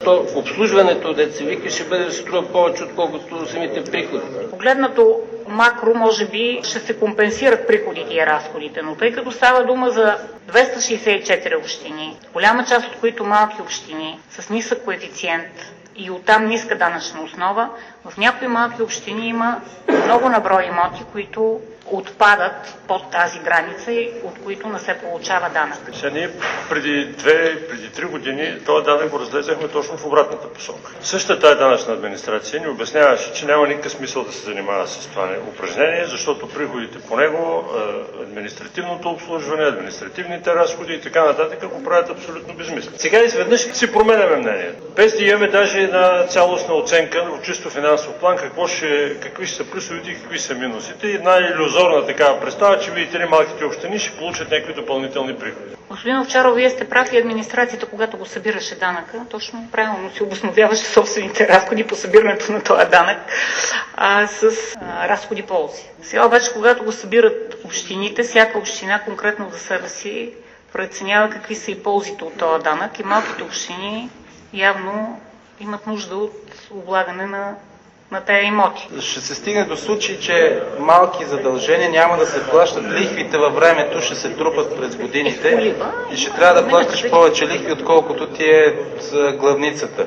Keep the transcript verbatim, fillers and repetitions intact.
защо обслужването, дето се вика, ще бъде да струва повече, отколкото самите приходи. Погледнато макро, може би ще се компенсират приходите и разходите, но тъй като става дума за двеста шейсет и четири общини, голяма част от които малки общини с нисък коефициент и оттам ниска данъчна основа, в някои малки общини има много наброй имоти, които отпадат под тази граница и от които не се получава данък. Сега ние преди две, преди три години този данък го разлезахме точно в обратната посока. Същата тази данъчна администрация ни обясняваше, че няма никакъв смисъл да се занимава с това упражнение, защото приходите по него, административното обслужване, административните разходи и така нататък го правят абсолютно безмислено. Сега изведнъж си променяме мнение. Без да имаме даже една цялостна оценка в чисто финансов план, какво ще, какви ще са плюсовете и какви са минусите. И една иллюзорна такава представа, че видите ли малките общини ще получат някакви допълнителни приходи. Господин Овчаров, вие сте прав и администрацията, когато го събираше данъка, точно правилно си обосновяваше собствените разходи по събирането на този данък а, с а, разходи-ползи. Сега обаче, когато го събират общините, всяка община конкретно за себе си преценява какви са и ползите от този данък и малките общини явно имат нужда от облагане на на тези имоти. Ще се стигне до случай, че малки задължения няма да се плащат, лихвите във времето ще се трупат през годините и ще трябва да плащаш повече лихви, отколкото ти е главницата.